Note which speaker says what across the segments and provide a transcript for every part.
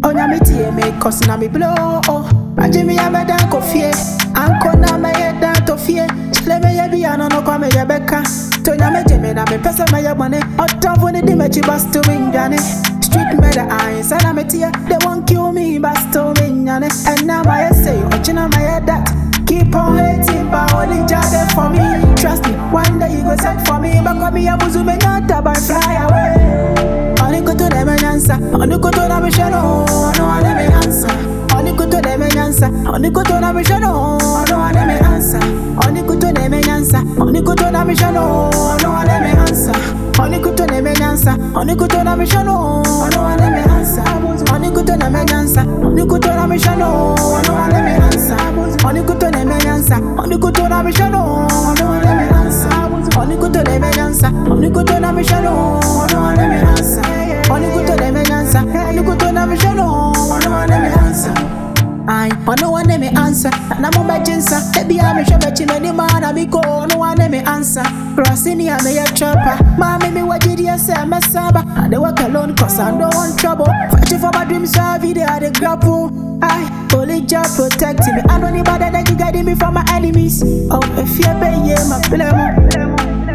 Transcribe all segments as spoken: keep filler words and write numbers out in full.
Speaker 1: Onyame tie me cause na me blow. Ajimi ya meda kofie. Anko na me yeda tofie. Chile me ye biano no kwa me ye beka. Tonya me jeme na me pesa me ye money. Otovo ni di me chi basto winjane. Street murder eyes and I'm a tear. They won't kill me basto winjane. And now my say, ochina my head that. Keep on hating, but only just there for me. Trust me, one day you go set for me. But come here, buzu me not about fly away. Only go to them and answer. Only go to them and shadow. No one let me answer. Only go to them and answer. Only go to them and shadow. No one let me answer. Only go to them and answer. Only go to them and shadow. No one let me answer. Only go to them and answer. Only go to them and shadow. No one let me answer. Only go to them and answer. Only go to them and shadow. No one let me answer. Only go to them and answer. Only go to them and shadow. No one let me answer. Only go to them and answer. Only go to them and shadow. No one let me answer. Only go to them and answer. Only go to them and shadow. No one let me answer. I no one let me answer. Na mo bajinsa. Baby I'm sure that you many man I go. No one let me answer. Crossing here me a chopper. Mommy me what did you say? I'm a saba. I dey work alone cause I don't want trouble. Fighting for my dreams, so video I dey grapple. I only job protecting me. I don't need bother that you guiding me from my enemies. Oh, if you be yeah, my blame.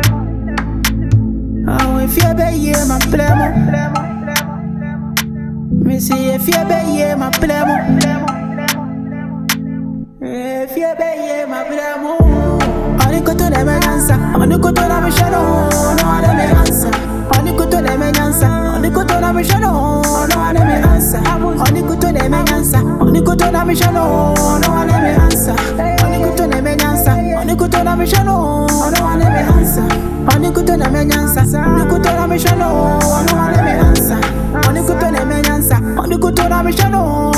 Speaker 1: Oh, if you be yeah, my blame. Me see if you be yeah, my blame. If you be yeah, my blame. Only go to them and answer. Only go to them and shadow. No one let me answer. Only go to them and answer. Only go to them and shadow. No one let me answer. Only go to them and answer. Only go to them and shadow. No one let me answer. Only go to them and answer. Only go to them and shadow. No one let me answer. Only go to them and answer. Only go to them and shadow. No one let me answer. Only go to them and answer. Only go to them and shadow.